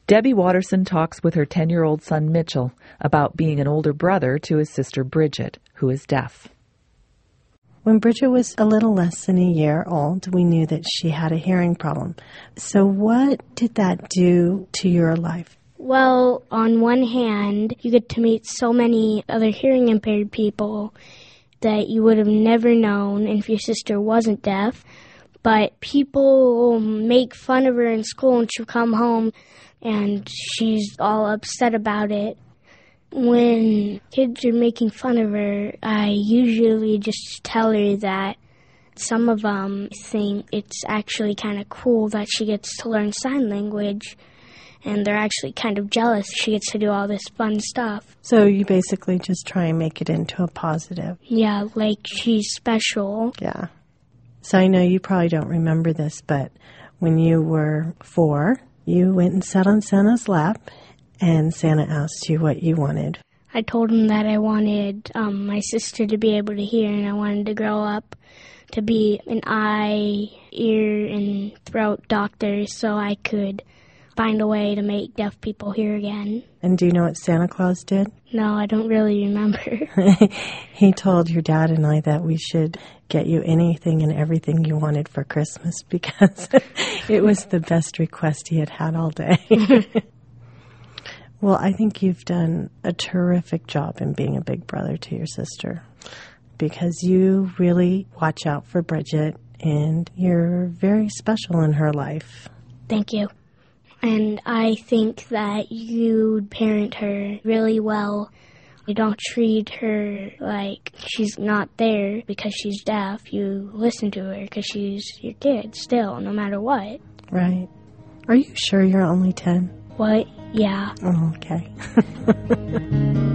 Debbie Watterson talks with her 10-year-old son Mitchell about being an older brother to his sister Bridget, who is deaf. When Bridget was a little less than a year old, we knew that she had a hearing problem. So what did that do to your life? Well, on one hand, you get to meet so many other hearing impaired people that you would have never known if your sister wasn't deaf. But people make fun of her in school, and she'll come home and she's all upset about it. When kids are making fun of her, I usually just tell her that some of them think it's actually kind of cool that she gets to learn sign language, and they're actually kind of jealous she gets to do all this fun stuff. So you basically just try and make it into a positive. Yeah, like she's special. Yeah. So I know you probably don't remember this, but when you were 4, you went and sat on Santa's lap, and Santa asked you what you wanted. I told him that I wanted my sister to be able to hear, and I wanted to grow up to be an eye, ear, and throat doctor so I could find a way to make deaf people hear again. And do you know what Santa Claus did? No, I don't really remember. He told your dad and I that we should get you anything and everything you wanted for Christmas because it was the best request he had had all day. Well, I think you've done a terrific job in being a big brother to your sister because you really watch out for Bridget and you're very special in her life. Thank you. And I think that you parent her really well. You don't treat her like she's not there because she's deaf. You listen to her because she's your kid still, no matter what. Right. Are you sure you're only 10? What? Yeah. Oh, okay.